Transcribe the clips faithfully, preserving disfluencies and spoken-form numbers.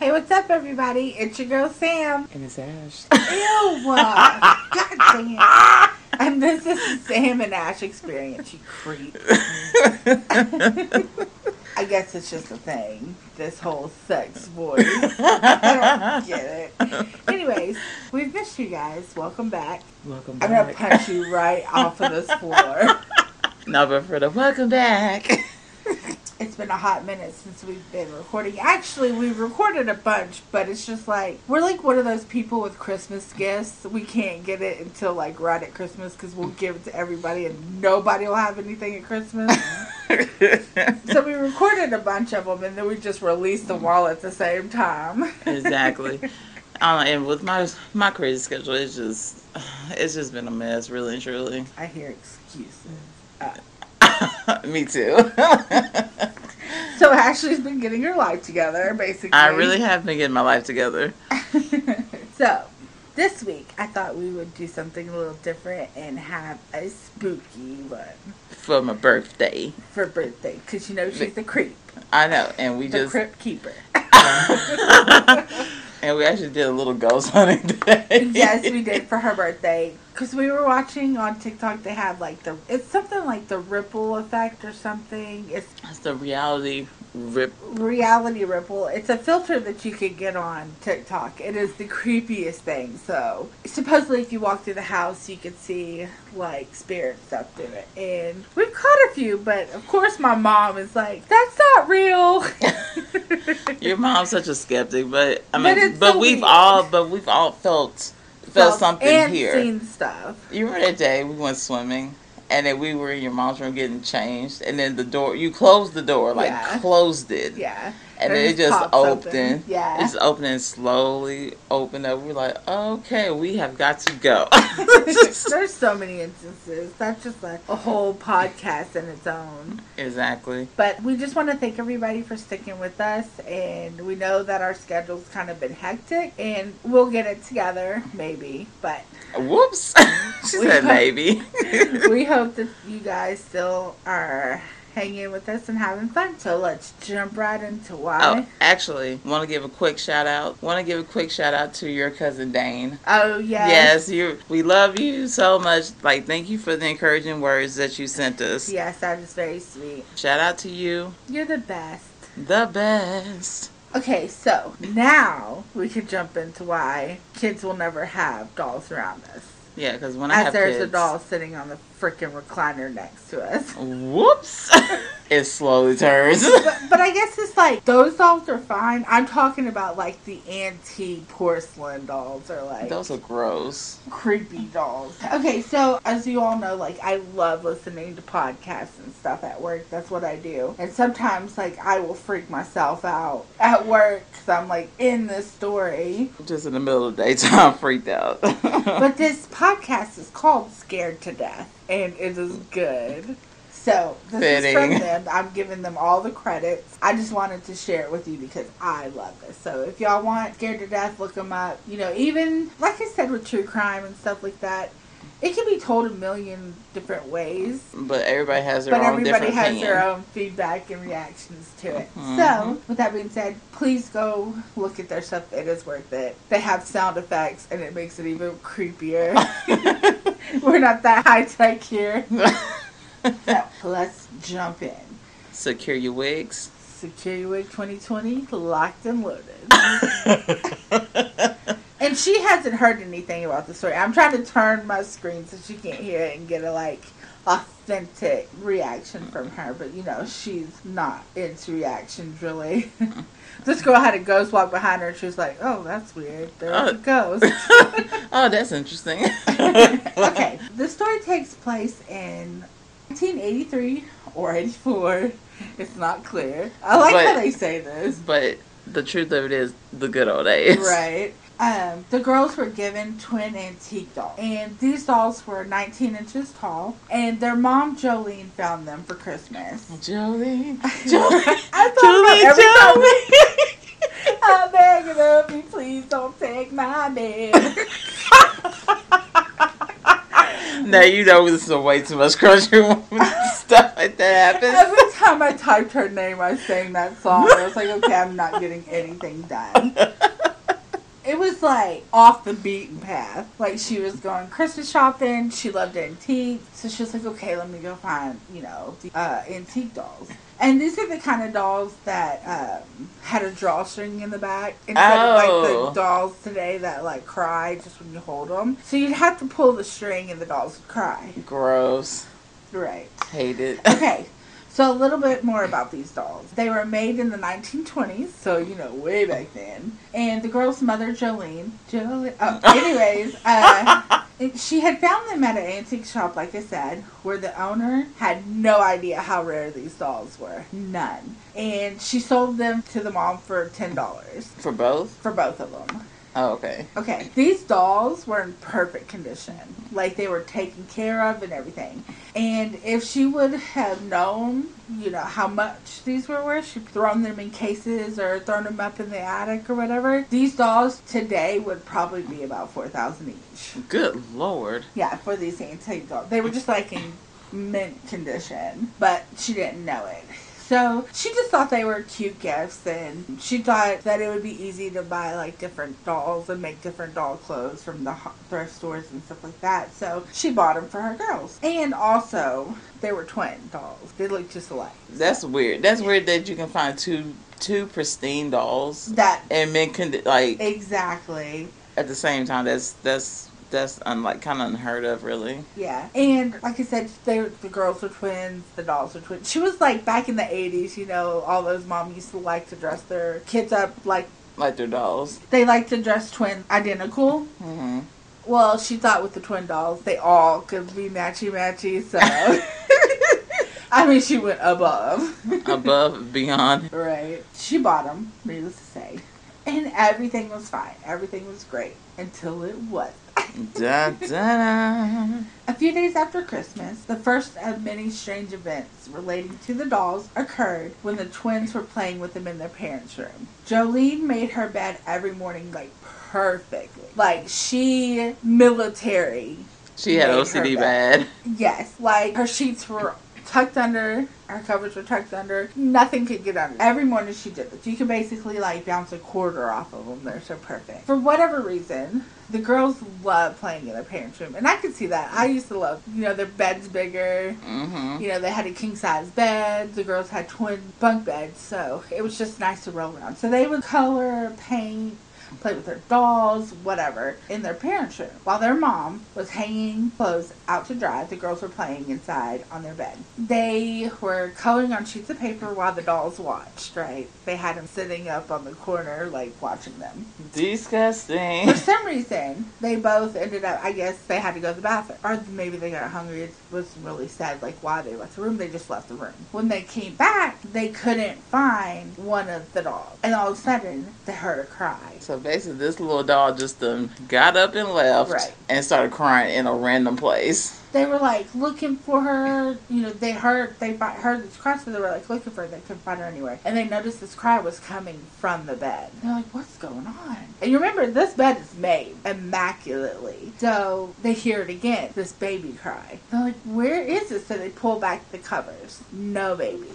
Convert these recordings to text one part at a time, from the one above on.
Hey, what's up, everybody? It's your girl, Sam. And it's Ash. Ew! Uh, God damn. And this is the Sam and Ash experience, you creep. I guess it's just a thing. This whole sex voice. I don't get it. Anyways, we've missed you guys. Welcome back. Welcome back. I'm going to punch you right off of this floor. No, but for the welcome back. It's been a hot minute since we've been recording. Actually, we've recorded a bunch, but it's just like, we're like one of those people with Christmas gifts. We can't get it until like right at Christmas because we'll give it to everybody and nobody will have anything at Christmas. So we recorded a bunch of them and then we just released them all at the same time. Exactly. Um, and with my my crazy schedule, it's just, it's just been a mess, really and truly. I hear excuses. Uh, Me too. So Ashley's been getting her life together, basically. I really have been getting my life together. So, this week, I thought we would do something a little different and have a spooky one. For my birthday. For birthday, because you know she's the creep. I know, and we the just... The crypt keeper. And we actually did a little ghost hunting today. Yes, we did for her birthday. Because we were watching on TikTok, they have like the, it's something like the ripple effect or something. It's, it's the reality rip. Reality ripple. It's a filter that you could get on TikTok. It is the creepiest thing. So, supposedly if you walk through the house, you could see like spirit stuff through it. And we've caught a few, but of course my mom is like, that's not real. Your mom's such a skeptic, but I mean, but, but so we've weird. all, but we've all felt felt something and here. Seen stuff. You remember that day we went swimming, and then we were in your mom's room getting changed, and then the door, you closed the door, like Yeah. closed it. Yeah. And It then it just just pops opened. open. Yeah. It's opening and slowly opened up. We're like, okay, we have got to go. There's so many instances. That's just like a whole podcast in its own. Exactly. But we just want to thank everybody for sticking with us. And we know that our schedule's kind of been hectic. And we'll get it together, maybe. But whoops. She we said hope, maybe. We hope that you guys still are hanging with us and having fun. So let's jump right into why. Oh, actually, want to give a quick shout out. Want to give a quick shout out to your cousin Dane. Oh, yes. Yes, you. We love you so much. Like, thank you for the encouraging words that you sent us. Yes, that is very sweet. Shout out to you. You're the best. The best. Okay, so now we can jump into why kids will never have dolls around us. Yeah, because when I As have there's kids, a doll sitting on the freaking recliner next to us. Whoops. It slowly turns. but, but I guess it's like, those dolls are fine. I'm talking about like the antique porcelain dolls or like... Those are gross. Creepy dolls. Okay, so as you all know, like I love listening to podcasts and stuff at work. That's what I do. And sometimes like I will freak myself out at work because I'm like in this story. Just in the middle of the daytime, freaked out. But this podcast is called Scared to Death. And it is good. So, this Fitting. is from them. I'm giving them all the credits. I just wanted to share it with you because I love this. So, if y'all want Scared to Death, look them up. You know, even, like I said, with true crime and stuff like that, it can be told a million different ways. But everybody has their but own different everybody has opinion. their own feedback and reactions to it. Mm-hmm. So, with that being said, please go look at their stuff. It is worth it. They have sound effects, and it makes it even creepier. We're not that high-tech here. So, let's jump in. Secure your wigs. Secure Your Wig twenty twenty, locked and loaded. And she hasn't heard anything about the story. I'm trying to turn my screen so she can't hear it and get a, like, authentic reaction from her. But, you know, she's not into reactions, really. This girl had a ghost walk behind her and she was like, oh, that's weird. There's Oh. a ghost. Oh, that's interesting. Okay. The story takes place in nineteen eighty-three or eighty-four. It's not clear. I like But- how they say this. But the truth of it is the good old days. Right. Um, the girls were given twin antique dolls. And these dolls were nineteen inches tall. And their mom, Jolene, found them for Christmas. Jolene. Jolene. I thought about every time. I'm begging of you, please don't take my bed. Now you know this is a way too much country woman stuff. like that happens. Every time I typed her name, I sang that song. I was like, okay, I'm not getting anything done. It was like off the beaten path. Like she was going Christmas shopping. She loved antiques. So she was like, okay, let me go find, you know, the, uh, antique dolls. And these are the kind of dolls that um, had a drawstring in the back. Instead oh. of like the dolls today that like cry just when you hold them. So you'd have to pull the string and the dolls would cry. Gross. Right. Hate it. Okay. So a little bit more about these dolls. They were made in the nineteen twenties, so, you know, way back then. And the girl's mother, Jolene, Jolene, oh, anyways, uh, she had found them at an antique shop, like I said, where the owner had no idea how rare these dolls were. None. And she sold them to the mom for ten dollars. For both? For both of them. Oh, okay. Okay. These dolls were in perfect condition. Like, they were taken care of and everything. And if she would have known, you know, how much these were worth, she'd thrown them in cases or thrown them up in the attic or whatever. These dolls today would probably be about four thousand dollars each. Good Lord. Yeah, for these antique dolls. They were just, like, in mint condition. But she didn't know it. So she just thought they were cute gifts, and she thought that it would be easy to buy like different dolls and make different doll clothes from the thrift stores and stuff like that. So she bought them for her girls. And also, they were twin dolls. They looked just alike. That's weird. That's weird that you can find two two pristine dolls That and men can like exactly at the same time. That's that's. That's unlike kind of unheard of, really. Yeah, and like I said, they the girls were twins, the dolls were twins. She was like back in the eighties, you know, all those moms used to like to dress their kids up like like their dolls. They like to dress twins identical. Mm-hmm. Well, she thought with the twin dolls, they all could be matchy matchy. So, I mean, she went above, above, beyond. Right. She bought them, needless to say, and everything was fine. Everything was great until it wasn't. Da, da, da. A few days after Christmas, the first of many strange events relating to the dolls occurred when the twins were playing with them in their parents' room. Jolene made her bed every morning, like, perfectly. Like, she, military. She had O C D bad. Yes. Like, her sheets were tucked under, her covers were tucked under, nothing could get under. Every morning she did this. You could basically like bounce a quarter off of them. They're so perfect. For whatever reason, the girls love playing in their parents' room. And I could see that. I used to love, you know, their bed's bigger. Mm-hmm. You know, they had a king-size bed. The girls had twin bunk beds. So it was just nice to roll around. So they would color, paint, play with their dolls, whatever, in their parents' room. While their mom was hanging clothes out to dry, the girls were playing inside on their bed. They were coloring on sheets of paper while the dolls watched, right? They had them sitting up on the corner, like, watching them. Disgusting. For some reason, they both ended up, I guess they had to go to the bathroom. Or maybe they got hungry. It was really sad, like, why they left the room. They just left the room. When they came back, they couldn't find one of the dolls. And all of a sudden, they heard a cry. So basically, this little doll just um, got up and left, right, and started crying in a random place. They were like looking for her. You know, they heard they heard this cry, so they were like looking for her. They couldn't find her anywhere, and they noticed this cry was coming from the bed. They're like, "What's going on?" And you remember, this bed is made immaculately, so they hear it again. This baby cry. They're like, "Where is it?" So they pull back the covers. No baby.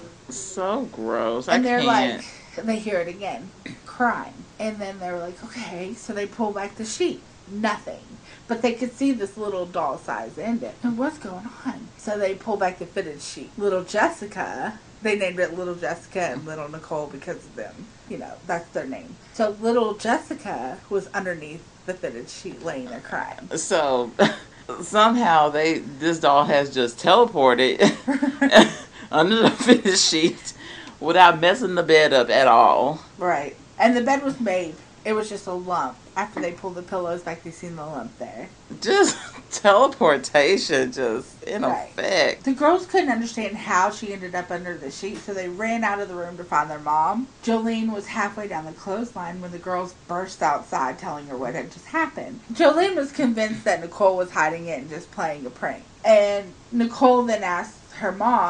So gross. And I they're can't. like, they hear it again, crying. And then they were like, okay. So they pull back the sheet. Nothing. But they could see this little doll size in it. And what's going on? So they pull back the fitted sheet. Little Jessica, they named it Little Jessica and Little Nicole because of them. You know, that's their name. So Little Jessica was underneath the fitted sheet laying there crying. So somehow they this doll has just teleported under the fitted sheet without messing the bed up at all. Right. And the bed was made. It was just a lump. After they pulled the pillows back, they seen the lump there. Just teleportation, just in right. effect. The girls couldn't understand how she ended up under the sheet, so they ran out of the room to find their mom. Jolene was halfway down the clothesline when the girls burst outside telling her what had just happened. Jolene was convinced that Nicole was hiding it and just playing a prank. And Nicole then asked her mom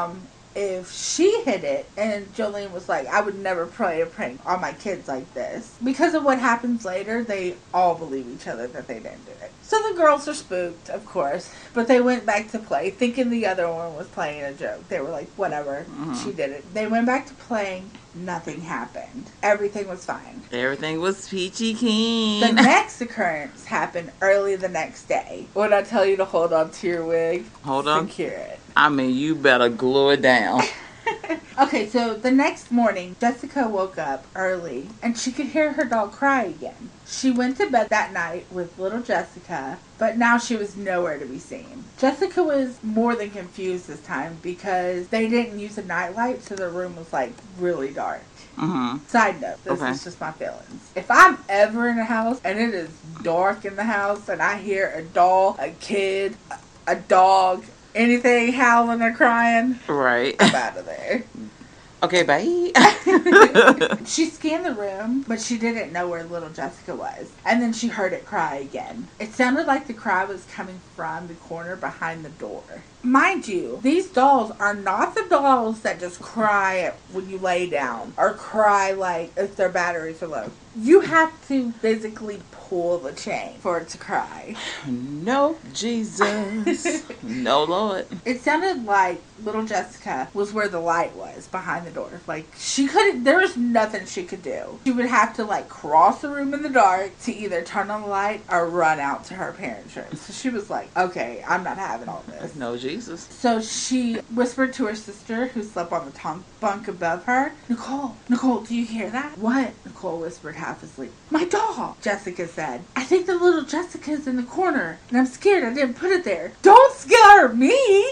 if she hid it. And Jolene was like, I would never play a prank on my kids like this. Because of what happens later, they all believe each other that they didn't do it. So the girls are spooked, of course, but they went back to play, thinking the other one was playing a joke. They were like, whatever, mm-hmm. she did it. They went back to playing. Nothing happened. Everything was fine. Everything was peachy keen. The next occurrence happened early the next day. When I tell you to hold on to your wig, hold on, secure it. I mean, you better glue it down. Okay, so the next morning, Jessica woke up early and she could hear her dog cry again. She went to bed that night with little Jessica, but now she was nowhere to be seen. Jessica was more than confused this time because they didn't use a nightlight, so the room was like really dark. Mm-hmm. Side note, this okay. is just my feelings. If I'm ever in a house and it is dark in the house and I hear a doll, a kid, a dog, anything howling or crying, right, I'm out of there. Okay, bye. She scanned the room, but she didn't know where little Jessica was. And then she heard it cry again. It sounded like the cry was coming from the corner behind the door. Mind you, these dolls are not the dolls that just cry when you lay down or cry like if their batteries are low. You have to physically pull the chain for it to cry. No, Jesus. No, Lord. It sounded like little Jessica was where the light was behind the door. Like, she couldn't, there was nothing she could do. She would have to, like, cross the room in the dark to either turn on the light or run out to her parents' room. So she was like, okay, I'm not having all this. No, Jesus. So she whispered to her sister, who slept on the tongue bunk above her, Nicole, Nicole, do you hear that? What? Nicole whispered half asleep. My doll, Jessica said. I think the little Jessica's in the corner, and I'm scared I didn't put it there. Don't scare me!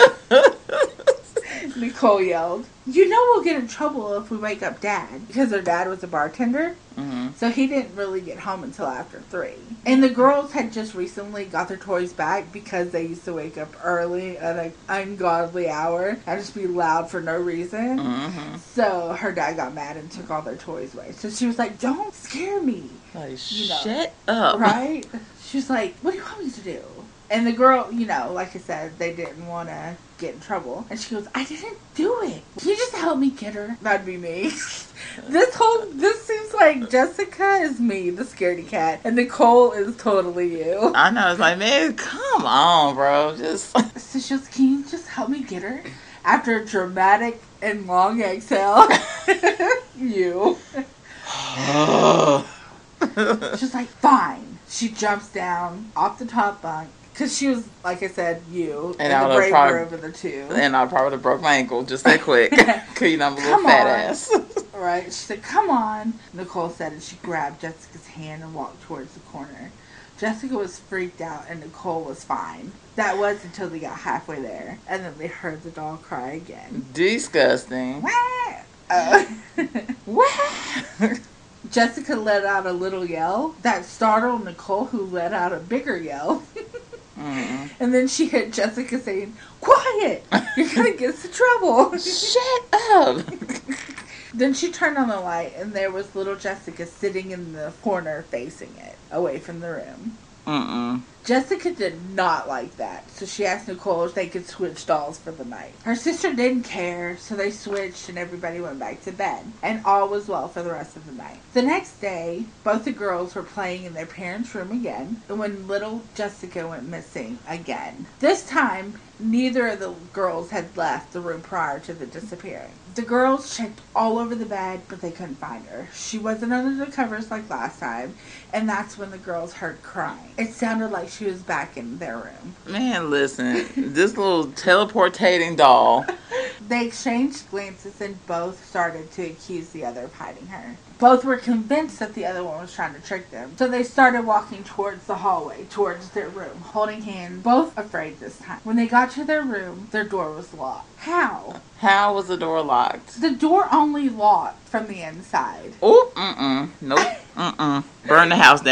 Nicole yelled. You know we'll get in trouble if we wake up Dad, because her dad was a bartender. Mm-hmm. So he didn't really get home until after three. And the girls had just recently got their toys back because they used to wake up early at an ungodly hour and just be loud for no reason. Mm-hmm. So her dad got mad and took all their toys away. So she was like, don't scare me. Like, you know, shut up. Right? She was like, what do you want me to do? And the girl, you know, like I said, they didn't want to get in trouble. And she goes, I didn't do it. Can you just help me get her? That'd be me. This whole, this seems like Jessica is me, the scaredy cat. And Nicole is totally you. I know. It's like, man, come on, bro. Just. So she goes, can you just help me get her? After a dramatic and long exhale. You. She's like, fine. She jumps down off the top bunk. Because she was, like I said, you. And, and the braver probably, over the two. And I probably would have broke my ankle just that quick. Because, you know, I'm a little come fat on. ass. Right. She said, come on. Nicole said, and she grabbed Jessica's hand and walked towards the corner. Jessica was freaked out, and Nicole was fine. That was until they got halfway there. And then they heard the dog cry again. Disgusting. Uh, Jessica let out a little yell that startled Nicole, who let out a bigger yell. Mm. And then she heard Jessica saying, quiet! You're going to get us in trouble. Shut up! Then she turned on the light, and there was little Jessica sitting in the corner facing it, away from the room. Mm-mm. Jessica did not like that, so she asked Nicole if they could switch dolls for the night. Her sister didn't care, so they switched and everybody went back to bed. And all was well for the rest of the night. The next day, both the girls were playing in their parents' room again, and when little Jessica went missing again. This time, neither of the girls had left the room prior to the disappearing. The girls checked all over the bed, but they couldn't find her. She wasn't under the covers like last time, and that's when the girls heard crying. It sounded like she was back in their room. Man, listen, this little teleportating doll. They exchanged glances and both started to accuse the other of hiding her. Both were convinced that the other one was trying to trick them. So they started walking towards the hallway, towards their room, holding hands, both afraid this time. When they got to their room, their door was locked. How? How was the door locked? The door only locked from the inside. Oh, mm-mm. Nope. Mm-mm. Burn the house down.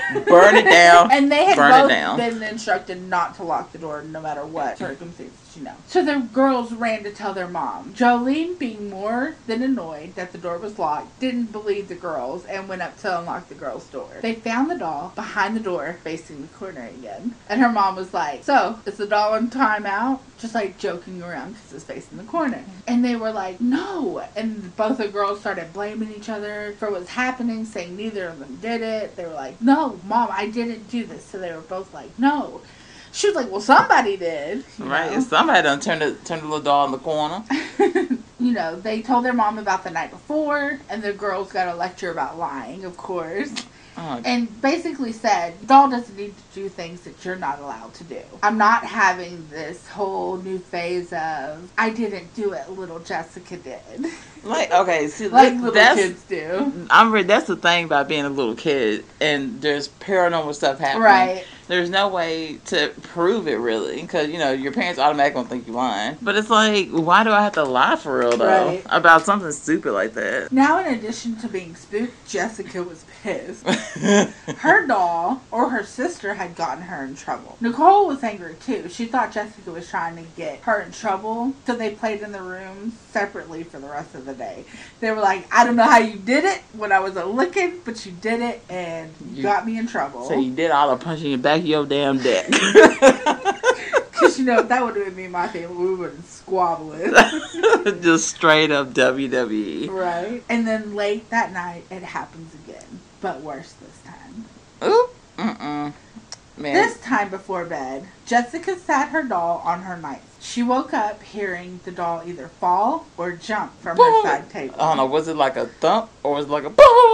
Burn it down. And they had Burn both it down. been instructed not to lock the door no matter what circumstances, you know. So the girls ran to tell their mom. Jolene, being more than annoyed that the door was locked, didn't believe the girls and went up to unlock the girls' door. They found the doll behind the door facing the corner again. And her mom was like, so, is the doll on timeout? Just like joking around because it's facing the corner. And they were like, no. And both the girls started blaming each other for what's happening, saying neither of them did it. They were like, no, Mom, I didn't do this. So they were both like, no. She was like, well, somebody did. Right. Know? Somebody done turned the, turned the little doll in the corner. You know, they told their mom about the night before, and the girls got a lecture about lying, of course. Oh. And basically said, doll doesn't need to do things that you're not allowed to do. I'm not having this whole new phase of, I didn't do it, little Jessica did. Like, okay, see, like that, little that's, kids do. I'm re- that's the thing about being a little kid, and there's paranormal stuff happening. Right. There's no way to prove it, really, because, you know, your parents automatically gonna think you're lying. But it's like, why do I have to lie for real, though, Right. about something stupid like that? Now, in addition to being spooked, Jessica was pissed. Her doll, or her sister, had gotten her in trouble. Nicole was angry, too. She thought Jessica was trying to get her in trouble, so they played in the rooms separately for the rest of the day. They were like, I don't know how you did it when I wasn't looking, but you did it, and you, you got me in trouble. So you did all the punching in the back of your damn deck. Because, you know, if that would have been me and my family, we would have been squabbling. Just straight up W W E. Right. And then late that night, it happens again. But worse this time. Oop. Mm-mm. Man. This time before bed, Jessica sat her doll on her knife. She woke up hearing the doll either fall or jump from her side table. I don't know, was it like a thump or was it like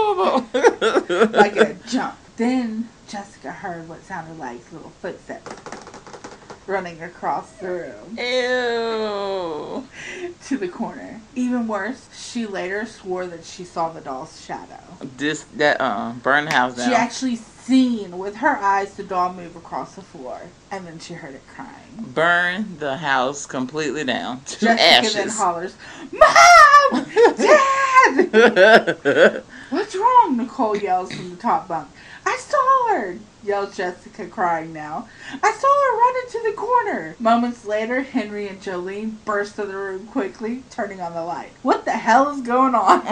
a like a jump. Then Jessica heard what sounded like little footsteps running across the room. Ew. To the corner. Even worse, she later swore that she saw the doll's shadow. This, that, uh, burn the house down. She actually seen with her eyes the doll move across the floor, and then she heard it crying. Burn the house completely down to Jessica ashes. then hollers, Mom! Dad! What's wrong? Nicole yells from the top bunk. I saw her! Yells Jessica, crying now. I saw her run into the corner. Moments later, Henry and Jolene burst to the room quickly, turning on the light. What the hell is going on?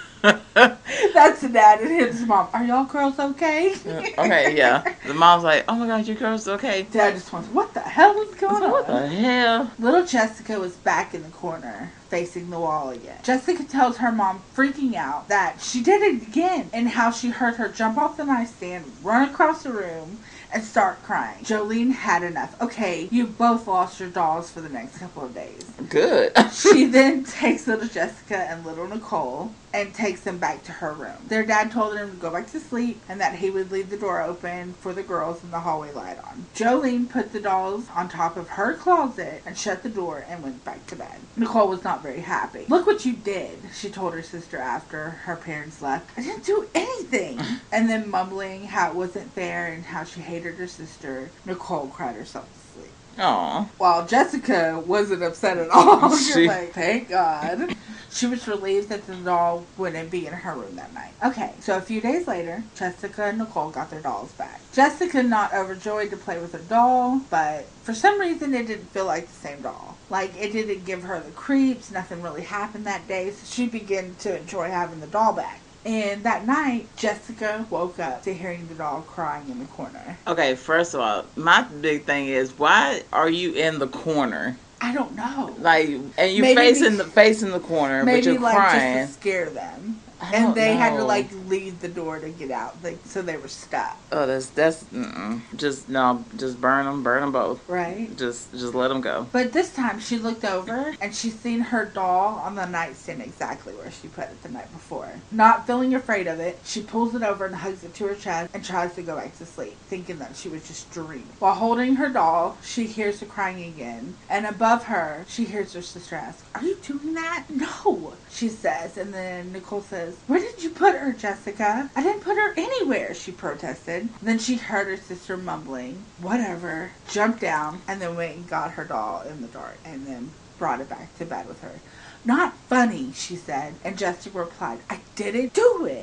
That's the dad and his mom. Are y'all girls okay? Okay, yeah. The mom's like, oh my God, you girls okay? Dad just wants, what the hell is going on? What the hell? Little Jessica was back in the corner, facing the wall again. Jessica tells her mom, freaking out, that she did it again, and how she heard her jump off the nightstand, run across the room, and start crying. Jolene had enough. Okay, you both lost your dolls for the next couple of days. Good. She then takes little Jessica and little Nicole and takes them back to her room. Their dad told them to go back to sleep and that he would leave the door open for the girls and the hallway light on. Jolene put the dolls on top of her closet and shut the door and went back to bed. Nicole was not very happy. Look what you did, she told her sister after her parents left. I didn't do anything. And then mumbling how it wasn't fair and how she hated her sister, Nicole cried herself to sleep. Aw. While Jessica wasn't upset at all. She She- was like, thank God. She was relieved that the doll wouldn't be in her room that night. Okay, so a few days later, Jessica and Nicole got their dolls back. Jessica not overjoyed to play with her doll, but for some reason it didn't feel like the same doll. Like, it didn't give her the creeps, nothing really happened that day, so she began to enjoy having the doll back. And that night, Jessica woke up to hearing the doll crying in the corner. Okay, first of all, my big thing is, why are you in the corner? I don't know. Like, and you Maybe facing be- the facing the corner, Maybe but you're like crying. just to scare them. I And don't they had to know. like leave the door to get out, like so they were stuck, Oh, that's that's mm-mm. just no, just burn them, burn them both. right? Just just let them go. But this time she looked over and she seen her doll on the nightstand exactly where she put it the night before. Not feeling afraid of it, she pulls it over and hugs it to her chest and tries to go back to sleep, thinking that she was just dreaming. While holding her doll, she hears her crying again, and above her, she hears her sister ask, "Are you doing that?" "No," she says, and then Nicole says, "Where did you put her, Jessica?" "I didn't put her anywhere," she protested. Then she heard her sister mumbling, "Whatever," jumped down, and then went and got her doll in the dark, and then brought it back to bed with her. "Not funny," she said, and Jessica replied, "I didn't do it."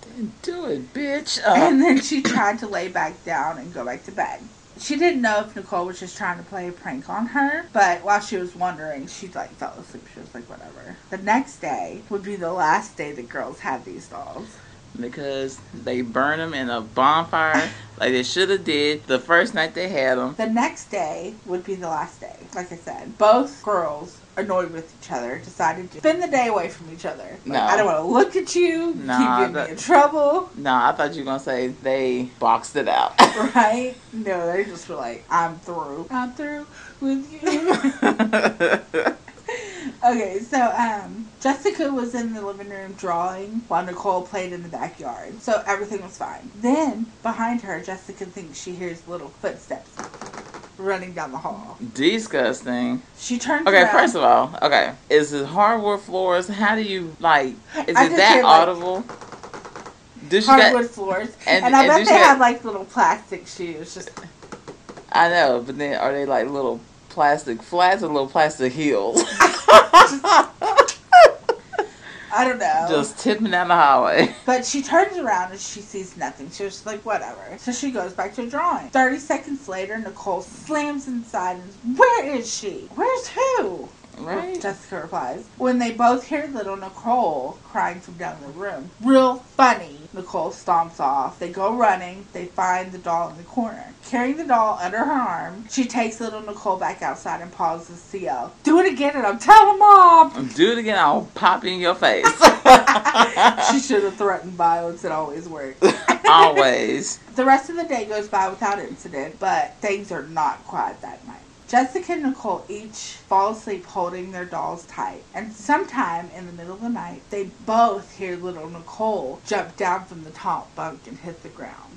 Do it, bitch. Uh, And then she tried to lay back down and go back to bed. She didn't know if Nicole was just trying to play a prank on her, but while she was wondering, she like fell asleep. She was like, whatever. The next day would be the last day the girls had these dolls. because they burn them in a bonfire like they should have did the first night they had them. The next day would be the last day. Like I said, both girls, annoyed with each other, decided to spend the day away from each other. Like, No. I don't want to look at you. Nah, Keep getting that- me in trouble. No, I thought you were going to say they boxed it out. Right? No, they just were like, I'm through. I'm through with you. Okay, so um, Jessica was in the living room drawing while Nicole played in the backyard. So everything was fine. Then, behind her, Jessica thinks she hears little footsteps running down the hall. Disgusting. She turns Okay, around. first of all, okay, is it hardwood floors? How do you, like, is I it could that hear, like, audible? Does she Hardwood got, floors. and- And, I and bet did they she got- have like little plastic shoes. Just I know, but then are they like little plastic flats or little plastic heels? I don't know. Just tipping down the highway. But she turns around and she sees nothing. She's just like, whatever. So she goes back to drawing. Thirty seconds later, Nicole slams inside and, where is she? Where's who? Right? Jessica replies. When they both hear little Nicole crying from down the room. Real funny. Nicole stomps off. They go running. They find the doll in the corner. Carrying the doll under her arm, she takes little Nicole back outside and pauses to yell, do it again and I'm telling Mom! Do it again, I'll pop in your face. She should have threatened violence. It always works. Always. The rest of the day goes by without incident, but things are not quiet that night. Jessica and Nicole each fall asleep holding their dolls tight. And sometime in the middle of the night, they both hear little Nicole jump down from the top bunk and hit the ground.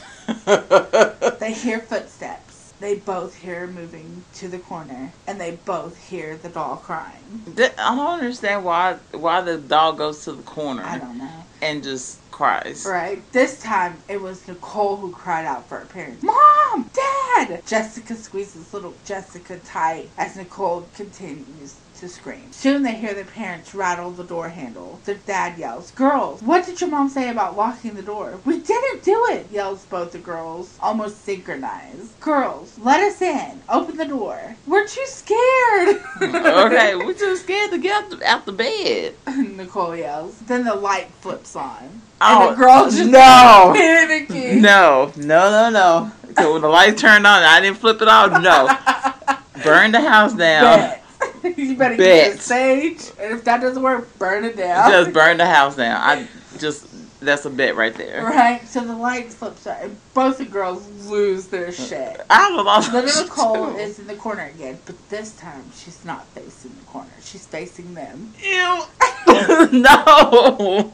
They hear footsteps. They both hear her moving to the corner. And they both hear the doll crying. Th- I don't understand why why the dog goes to the corner I don't know. and just cries. Right. This time, it was Nicole who cried out for her parents. Mom! Dad! Jessica squeezes little Jessica tight as Nicole continues to scream. Soon they hear their parents rattle the door handle. Their dad yells, girls, what did your mom say about locking the door? We didn't do it, yells both the girls, almost synchronized. Girls, let us in. Open the door. We're too scared. Okay, we're too scared to get out the, out the bed. Nicole yells. Then the light flips on. Oh, And the girls just no. panicking. No, no, no, no. So when the light turned on, I didn't flip it off. No, burn the house down. Bet. You better Bet. get the stage, and if that doesn't work, burn it down. Just burn the house down. I just that's a bet right there. Right? So the lights flips on, and both the girls lose their shit. I was lost. Little Nicole is in the corner again, but this time she's not facing the corner. She's facing them. Ew. No.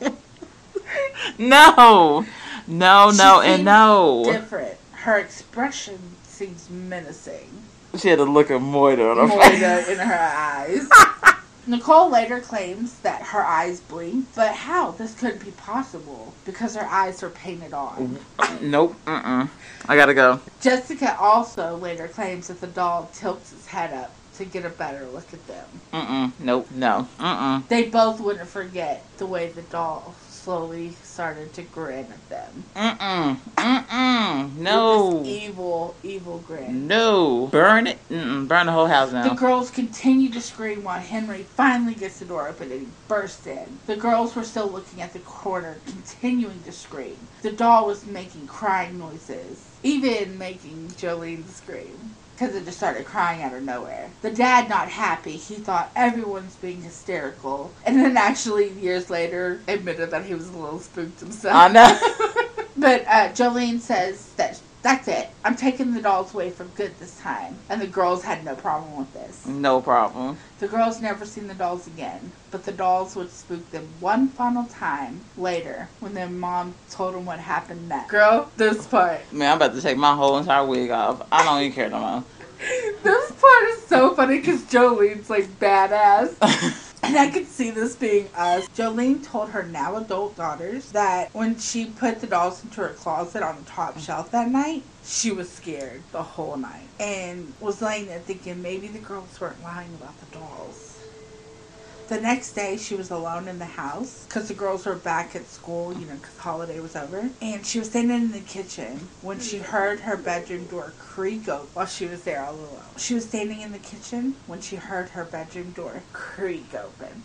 No. No, no, She and seems no. Different. Her expression seems menacing. She had a look of moida on her More face. than in her eyes. Nicole later claims that her eyes blinked, but how? This couldn't be possible because her eyes are painted on. Nope. Mm-mm. I gotta go. Jessica also later claims that the doll tilts its head up to get a better look at them. Mm-mm. Nope. No. Mm-mm. They both wouldn't forget the way the doll slowly started to grin at them. Mm-mm. Mm-mm. No. With this evil, evil grin. No. Burn it. Mm-mm. Burn the whole house The down. girls continue to scream while Henry finally gets the door open and he bursts in. The girls were still looking at the corner, continuing to scream. The doll was making crying noises, even making Jolene scream, because it just started crying out of nowhere. The dad, not happy, he thought everyone's being hysterical, and then actually years later admitted that he was a little spooked himself. I know. But uh, Jolene says that that's it. I'm taking the dolls away for good this time. And the girls had no problem with this. No problem. The girls never seen the dolls again. But the dolls would spook them one final time later when their mom told them what happened next. Girl, this part. Man, I'm about to take my whole entire wig off. I don't even care no more. This part is so funny because Jolene's like badass. And I could see this being us. Jolene told her now adult daughters that when she put the dolls into her closet on the top shelf that night, she was scared the whole night. And was laying there thinking maybe the girls weren't lying about the dolls. The next day, she was alone in the house because the girls were back at school, you know, because the holiday was over. And she was standing in the kitchen when she heard her bedroom door creak open while she was there all alone. She was standing in the kitchen when she heard her bedroom door creak open.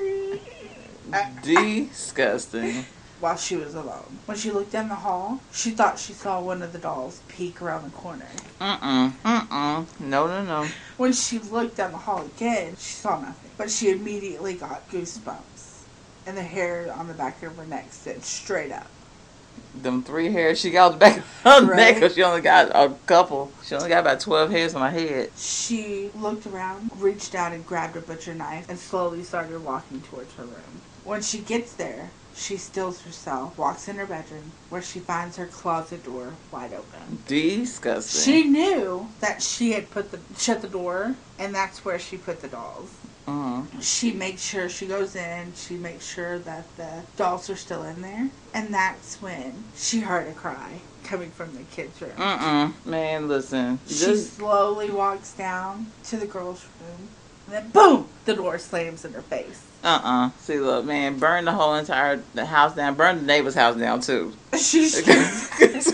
Disgusting. While she was alone. When she looked down the hall, she thought she saw one of the dolls peek around the corner. Mm-mm. Mm-mm. No, no, no. When she looked down the hall again, she saw nothing. But she immediately got goosebumps. And the hair on the back of her neck stood straight up. Them three hairs she got on the back of her Right. neck, because she only got a couple. She only got about twelve hairs on her head. She looked around, reached out and grabbed a butcher knife, and slowly started walking towards her room. When she gets there, she stills herself, walks in her bedroom, where she finds her closet door wide open. Disgusting. She knew that she had put the shut the door, and that's where she put the dolls. Mm-hmm. She makes sure, she goes in, she makes sure that the dolls are still in there, and that's when she heard a cry coming from the kids' room. Mm-mm. Man, listen. She This, slowly walks down to the girls' room, and then boom, the door slams in her face. uh-uh. See, look, man, burn the whole entire the house down. Burn the neighbor's house down, too. She's Because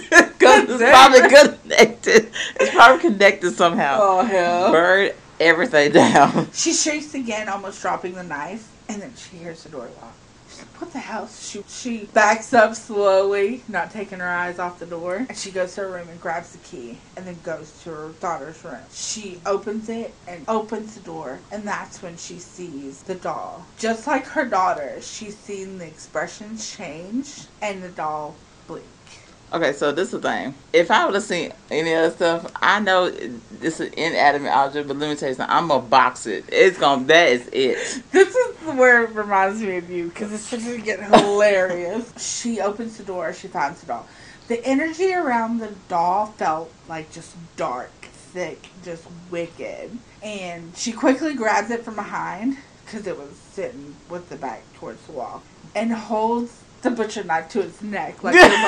it's probably connected. It's probably connected somehow. oh hell. Burn everything down. She shakes again, almost dropping the knife, and then she hears the door lock. She's like, what the hell? She, she backs up slowly, not taking her eyes off the door, and she goes to her room and grabs the key, and then goes to her daughter's room. She opens it and opens the door, and that's when she sees the doll. Just like her daughter, she's seen the expressions change, and the doll blink. Okay, so this is the thing. If I would have seen any other stuff, I know this is inanimate object, but let me tell you something. I'm gonna box it. It's gonna. That is it. This is where it reminds me of you, because it's just gonna get hilarious. She opens the door, she finds the doll. The energy around the doll felt like just dark, thick, just wicked. And she quickly grabs it from behind, because it was sitting with the back towards the wall, and holds the butcher knife to its neck like it was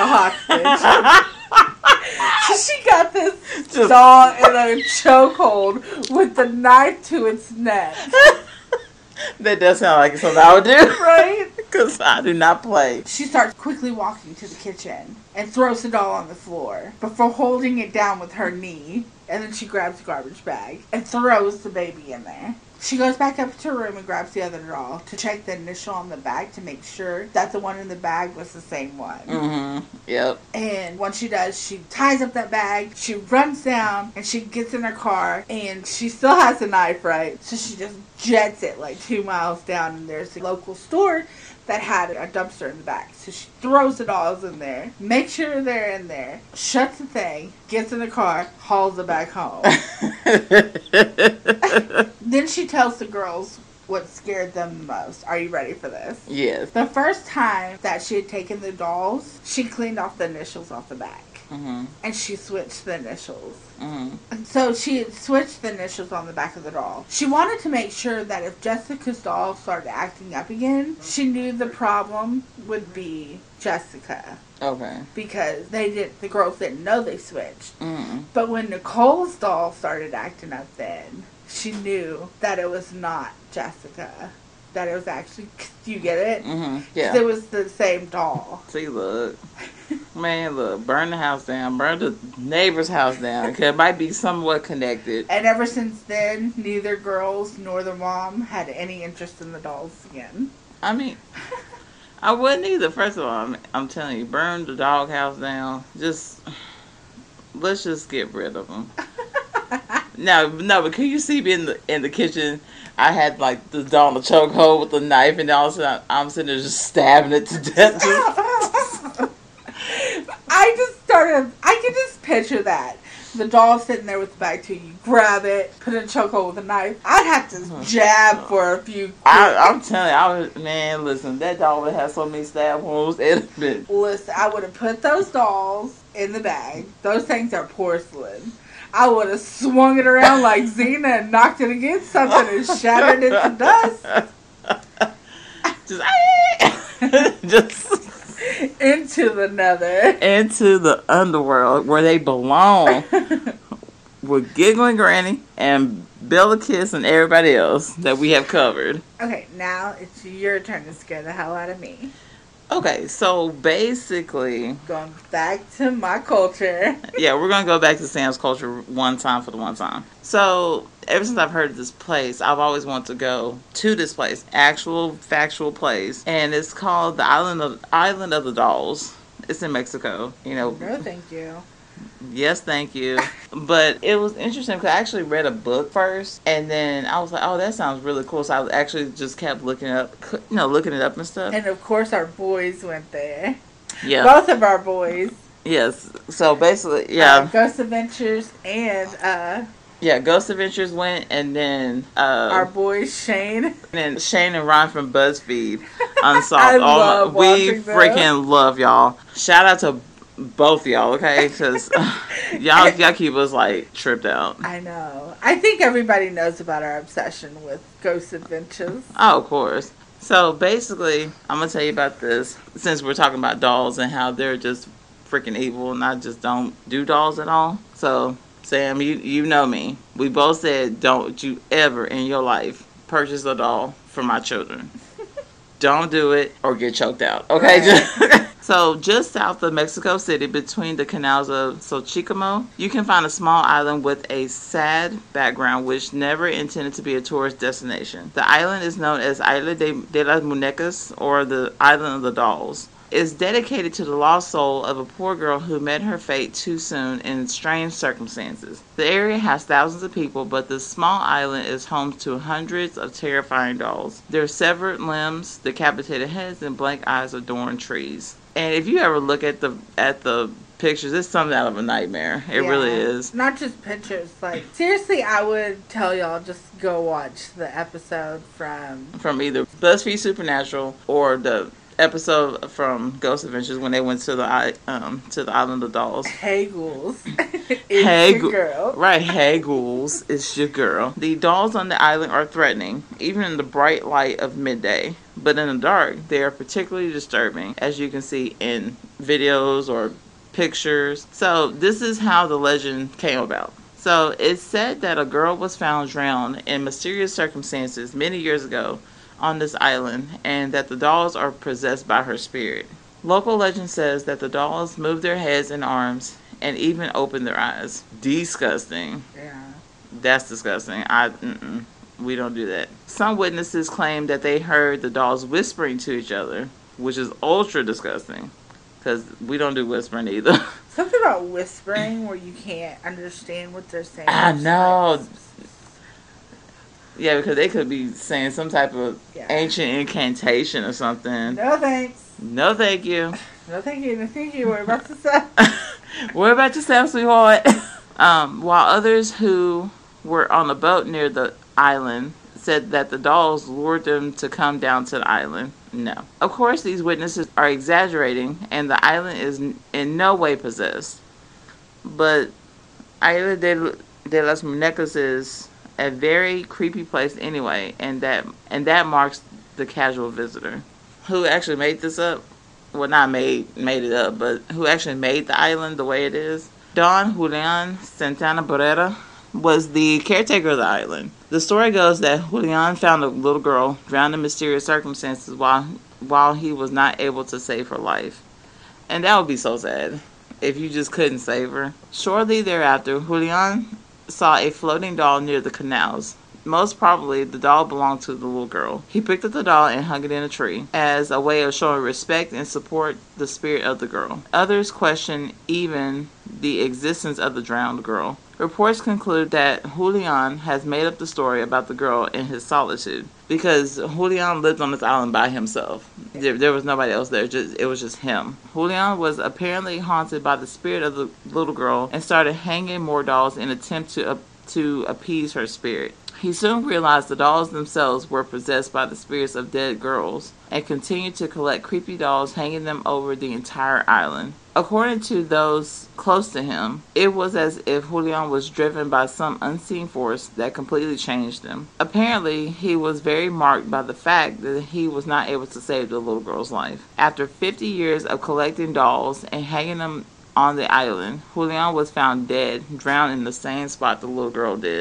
a hostage. So she got this Just- doll in a chokehold with the knife to its neck. That does sound like something I would do. Right? Because I do not play. She starts quickly walking to the kitchen and throws the doll on the floor before holding it down with her knee. And then she grabs a garbage bag and throws the baby in there. She goes back up to her room and grabs the other doll to check the initial on the bag to make sure that the one in the bag was the same one. Mm-hmm. Yep. And once she does, she ties up that bag, she runs down, and she gets in her car, and she still has the knife, right? So she just jets it like two miles down, and there's a local store that had a dumpster in the back. So she throws the dolls in there, makes sure they're in there, shuts the thing, gets in the car, hauls it back home. Then she tells the girls what scared them the most. Are you ready for this? Yes. The first time that she had taken the dolls, she cleaned off the initials off the back. Mm-hmm. And she switched the initials. Mm-hmm. And so she had switched the initials on the back of the doll. She wanted to make sure that if Jessica's doll started acting up again, she knew the problem would be Jessica. Okay. Because they did, the girls didn't know they switched. Mm-hmm. But when Nicole's doll started acting up then, she knew that it was not Jessica. That it was actually, you get it? Mm-hmm. 'Cause Yeah. it was the same doll. See, look. Man, look. Burn the house down. Burn the neighbor's house down. Because it might be somewhat connected. And ever since then, neither girls nor their mom had any interest in the dolls again. I mean, I wouldn't either. First of all, I'm, I'm telling you, burn the doghouse down. Just, let's just get rid of them. No, no, but can you see me in the in the kitchen? I had like the doll in the chokehold with the knife, and all of a sudden I'm sitting there just stabbing it to death. I just started, I can just picture that. The doll sitting there with the bag too. You grab it, put it in a chokehold with a knife. I'd have to jab for a few. I, I'm telling you, I was, man, listen, that doll would have so many stab wounds. It'd have been. Listen, I would have put those dolls in the bag. Those things are porcelain. I would have swung it around like Xena and knocked it against something and shattered it to dust. Just, just into the nether. into the underworld where they belong with Giggling Granny and Bella Kiss and everybody else that we have covered. Okay, now it's your turn to scare the hell out of me. Okay, so basically... Going back to my culture. Yeah, we're going to go back to Sam's culture one time for the one time. So, ever since I've heard of this place, I've always wanted to go to this place. Actual, factual place. And it's called the Island of Island of the Dolls. It's in Mexico. You know. No, thank you. Yes, thank you. But it was interesting because I actually read a book first, and then I was like, "Oh, that sounds really cool." So I actually just kept looking up, you know, looking it up and stuff. And of course, our boys went there. Yeah, both of our boys. Yes. So basically, yeah, uh, Ghost Adventures and uh, yeah, Ghost Adventures went, and then uh, our boys Shane, and then Shane and Ron from BuzzFeed Unsolved. I love oh, my, we watching freaking those. love y'all. Shout out to both of y'all, okay? Because uh, y'all, y'all keep us like tripped out. I know. I think everybody knows about our obsession with Ghost Adventures. Oh, of course. So basically, I'm gonna tell you about this since we're talking about dolls and how they're just freaking evil, and I just don't do dolls at all. So Sam, you you know me. We both said don't you ever in your life purchase a doll for my children. Don't do it or get choked out. Okay. Right. So, just south of Mexico City, between the canals of Xochicalco, you can find a small island with a sad background which never intended to be a tourist destination. The island is known as Isla de, de las Muñecas, or the Island of the Dolls. It's dedicated to the lost soul of a poor girl who met her fate too soon in strange circumstances. The area has thousands of people, but the small island is home to hundreds of terrifying dolls. Their severed limbs, decapitated heads, and blank eyes adorn trees. And if you ever look at the at the pictures, it's something out of a nightmare. It yeah, really is. Not just pictures. Like, seriously, I would tell y'all just go watch the episode from... From either BuzzFeed Supernatural or the episode from Ghost Adventures when they went to the um to the Island of Dolls. Hey ghouls. Hey your ghou- girl. Right, hey ghouls, it's your girl. The dolls on the island are threatening, even in the bright light of midday. But in the dark, they are particularly disturbing, as you can see in videos or pictures. So this is how the legend came about. So it's said that a girl was found drowned in mysterious circumstances many years ago on this island, and that the dolls are possessed by her spirit. Local legend says that the dolls move their heads and arms and even open their eyes. Disgusting. Yeah. That's disgusting. I mm-mm, we don't do that. Some witnesses claim that they heard the dolls whispering to each other, which is ultra disgusting, because we don't do whispering either. Something about whispering where you can't understand what they're saying. I know. Yeah, because they could be saying some type of yeah. ancient incantation or something. No thanks. No thank you. No thank you. No thank you. We're about to say. We're about to say, sweetheart. Um, while others who were on the boat near the island said that the dolls lured them to come down to the island. No. Of course, these witnesses are exaggerating, and the island is in no way possessed. But Isla de, de las Muñecas is a very creepy place anyway, and that and that marks the casual visitor. Who actually made this up? Well, not made made it up, but who actually made the island the way it is? Don Julian Santana Barrera was the caretaker of the island. The story goes that Julian found a little girl drowned in mysterious circumstances while while he was not able to save her life. And that would be so sad if you just couldn't save her. Shortly thereafter, Julian saw a floating doll near the canals. Most probably, the doll belonged to the little girl. He picked up the doll and hung it in a tree as a way of showing respect and support the spirit of the girl. Others question even the existence of the drowned girl. Reports conclude that Julian has made up the story about the girl in his solitude, because Julian lived on this island by himself. There, there was nobody else there. Just, it was just him. Julian was apparently haunted by the spirit of the little girl and started hanging more dolls in an attempt to, uh, to appease her spirit. He soon realized the dolls themselves were possessed by the spirits of dead girls and continued to collect creepy dolls, hanging them over the entire island. According to those close to him, it was as if Julian was driven by some unseen force that completely changed him. Apparently, he was very marked by the fact that he was not able to save the little girl's life. After fifty years of collecting dolls and hanging them on the island, Julian was found dead, drowned in the same spot the little girl did.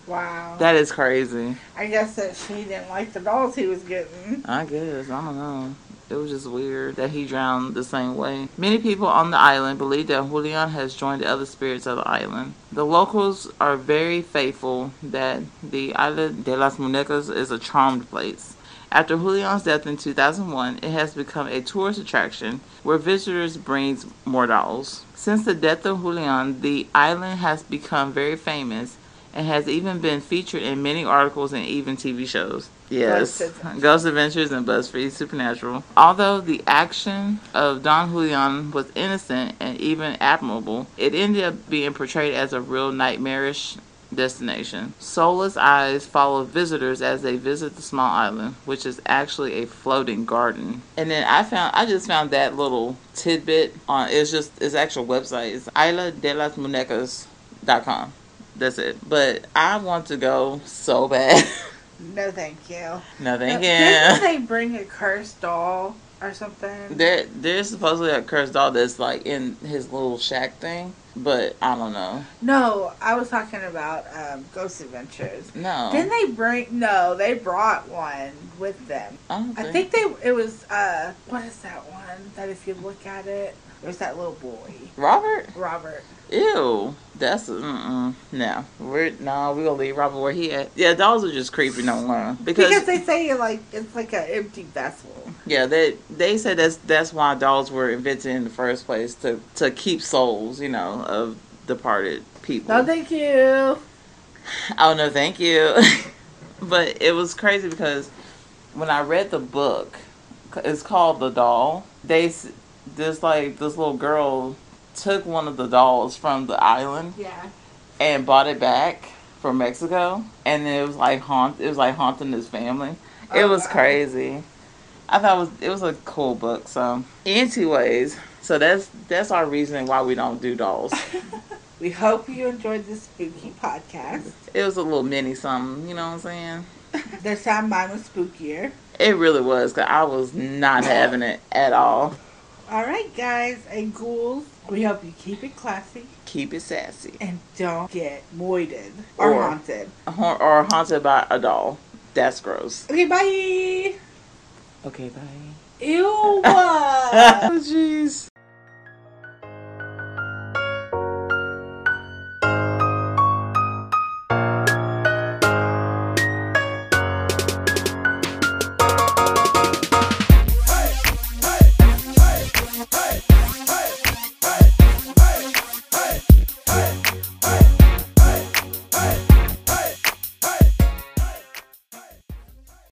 Wow. That is crazy. I guess that she didn't like the dolls he was getting. I guess. I don't know. It was just weird that he drowned the same way. Many people on the island believe that Julian has joined the other spirits of the island. The locals are very faithful that the Isla de las Muñecas is a charmed place. After Julian's death in two thousand one, it has become a tourist attraction where visitors bring more dolls. Since the death of Julian, the island has become very famous and has even been featured in many articles and even T V shows. Yes, Ghost Adventures, Ghost Adventures and BuzzFeed Supernatural. Although the action of Don Julian was innocent and even admirable, it ended up being portrayed as a real nightmarish destination. Soulless eyes follow visitors as they visit the small island, which is actually a floating garden. And then I found, I just found that little tidbit on, it's just, its actual website. It's isla de las muñecas dot com. That's it. But I want to go so bad. No, thank you. No, thank no, you. Didn't they bring a cursed doll or something? There, there's supposedly a cursed doll that's like in his little shack thing, but I don't know. No, I was talking about um, Ghost Adventures. No. Didn't they bring? No, they brought one with them. I, don't I think. think they. It was. Uh, what is that one? That if you look at it, there's that little boy. Robert? Robert. Ew. That's mm no. We're no. We gonna leave Robert where he at. Yeah, dolls are just creepy. No more because, because they say like it's like an empty vessel. Yeah, they they said that's that's why dolls were invented in the first place to to keep souls, you know, of departed people. No, thank you. Oh no, thank you. But it was crazy because when I read the book, it's called The Doll. They this like this little girl took one of the dolls from the island, yeah, and brought it back from Mexico, and then it was like haunt. It was like haunting his family. Oh, it was wow. Crazy. I thought it was it was a cool book. So, anyways, so that's that's our reasoning why we don't do dolls. We hope you enjoyed this spooky podcast. It was a little mini something, you know what I'm saying? This time mine was spookier. It really was, because I was not having it at all. All right, guys and ghouls, we hope you keep it classy. Keep it sassy. And don't get moided or, or haunted. Or haunted by a doll. That's gross. Okay, bye. Okay, bye. Ew. Oh, jeez.